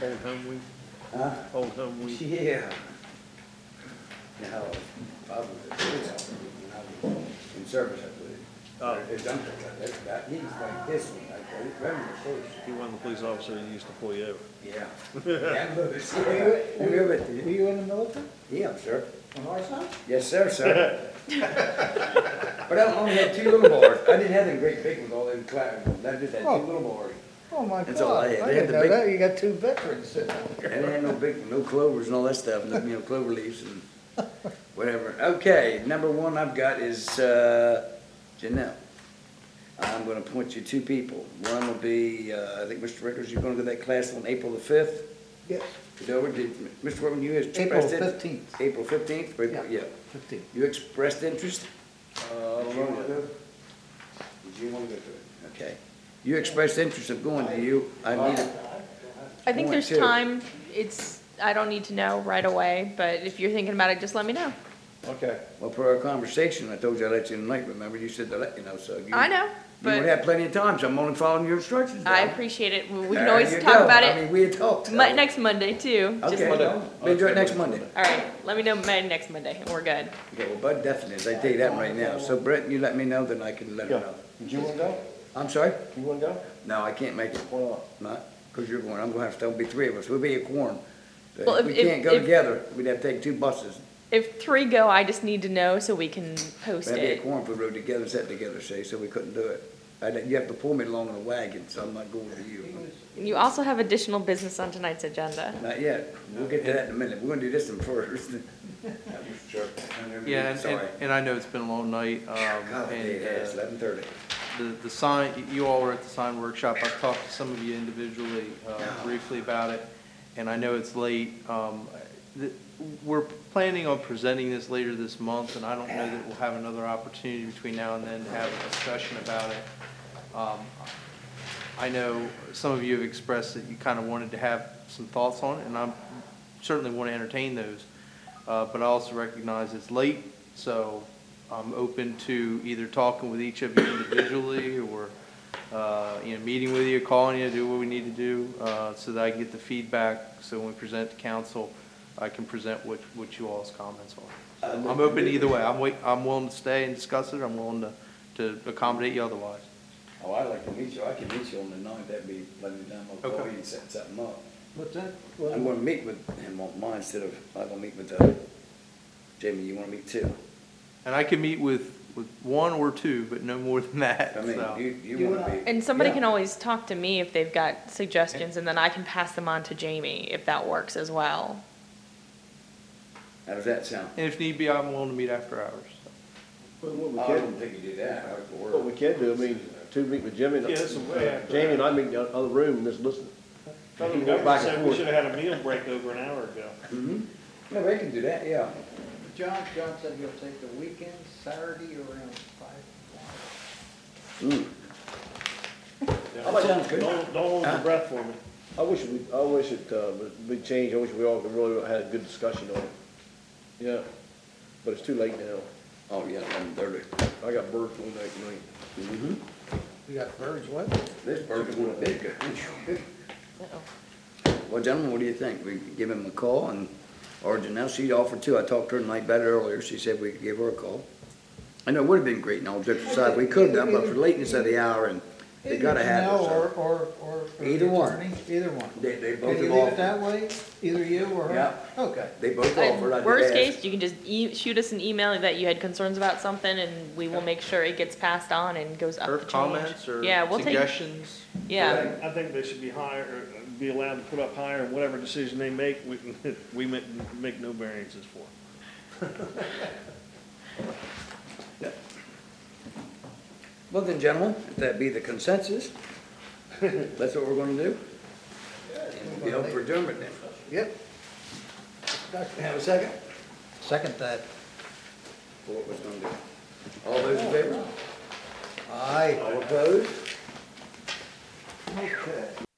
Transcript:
Old Home Week, Huh? Old Home Week. Yeah. No, I was at police officer when I was in service, I believe. Oh. His uncle, he's like this one, like, remember the first. He wasn't the police officer that used to pull you over. Yeah. Yeah, look, it's- remember it? Were you in the military? Yeah, sir. On our side? Yes, sir, sir. But I only had two little bars. I didn't have them great big ones, all them clapping. I just had two Oh. little bars. Oh, my That's all God. I had. I They had didn't the know big- that. You got two veterans sitting out there. And they had no big, no clovers and all that stuff, no, clover leaves and whatever. Okay, number one I've got is, Janelle. I'm gonna appoint you two people. One will be, I think, Mr. Rickers, you're gonna go to that class on April the 5th? Yes, Dover, did, Mr. Whitman, you expressed April interest? 15th. April 15th? Yeah. 15th. You expressed interest? I don't know yet. Did you wanna go to it? Okay. You expressed interest of going, do you? I need a, I think there's Point two. time. I don't need to know right away, but if you're thinking about it, just let me know. Okay. well, per our conversation, I told you I'd let you tonight, remember? You said to let you know, so. you- I know, You would but have plenty of time, so I'm only following your instructions. I John. appreciate it. We There can always you talk go. about I it mean, we had talked. next Monday too. Just- Okay, Monday. we'll do it next Monday. All right, let me know next Monday and we're good. Okay, well, Bud definitely is, I tell you that right now. So Brett, you let me know, then I can let her know. Did you wanna go? I'm sorry? You wanna go? No, I can't make it. Why not? Not, because you're going, I'm gonna have to, there'll be three of us, we'll be a quorum. But Well, if we if- can't go if- together, we'd have to take two buses. If 3 go, I just need to know so we can post That'd be a it. quorum if we rode together, sat together, say, so we couldn't do it. You have to pull me along in a wagon, so I'm not going with you. You also have additional business on tonight's agenda. Not yet, we'll get to that in a minute, we're gonna do this one first. Yeah, and, Sorry. and I know it's been a long night, God, and, it is, 11:30. the sign, you all were at the sign workshop, I've talked to some of you individually, briefly about it, and I know it's late. We're planning on presenting this later this month, and I don't know that we'll have another opportunity between now and then to have a discussion about it. I know some of you have expressed that you kind of wanted to have some thoughts on it, and I certainly want to entertain those. But I also recognize it's late, so I'm open to either talking with each of you individually or, meeting with you, calling you, do what we need to do, so that I can get the feedback, so when we present to council, I can present what you all's comments are. So I'm open either way. I'm willing to stay and discuss it. I'm willing to accommodate you otherwise. Oh, I'd like to meet you, I can meet you on the 9th, that'd be plenty of time, I'll call Okay. you and set something up. What's that? I'm gonna meet with him on mine instead of, I'm gonna meet with, Jamie, you wanna meet two? And I can meet with one or two, but no more than that, I mean, so. you wanna be. And somebody Yeah. can always talk to me if they've got suggestions, and then I can pass them on to Jamie if that works as well. How does that sound? And if need be, I'm willing to meet after hours. so. What we I can, don't think you do that, I would what we can do, I mean, two meet with Jimmy. Yeah, that's a way. Jamie and I meet in the other room and just listen. Some of You the go back government and said we forth. should have had a meal break over an hour ago. Mm-hmm. Yeah, they can do that, yeah. John said he'll take the weekend, Saturday around 5 o'clock. Mm. Yeah. That sounds good. Don't hold your breath for me. I wish it, would be changed, I wish we all could really had a good discussion on it. Yeah, but it's too late now. Oh, yeah, 11:30. I got birds going that night. Mm-hmm. You got birds, what? This bird's gonna be good. Uh-oh. Well, gentlemen, what do you think? We give him a call and, or Janelle, she offered to, I talked to her tonight about it earlier, she said we could give her a call. I know it would've been great and all jokes aside, we could've done, but for the lateness of the hour and they gotta have it, Either so. Janelle or Either one. attorney, either one. They both Can you have leave it offered. that way? Either you or her? Yeah. Okay. They both offered, I did Worst ask. case, you can just shoot us an email that you had concerns about something, and we will make sure it gets passed on and goes up Or the chain. comments or Yeah, we'll take, suggestions. yeah. I think they should be higher, or be allowed to put up higher, and whatever decision they make, we make no variances for. Well then, gentlemen, if that be the consensus, that's what we're gonna do. And we'll be open for adjournment then. Yep. Have a second? Second that. For what was gonna do. All those in favor? Aye. All opposed? Okay.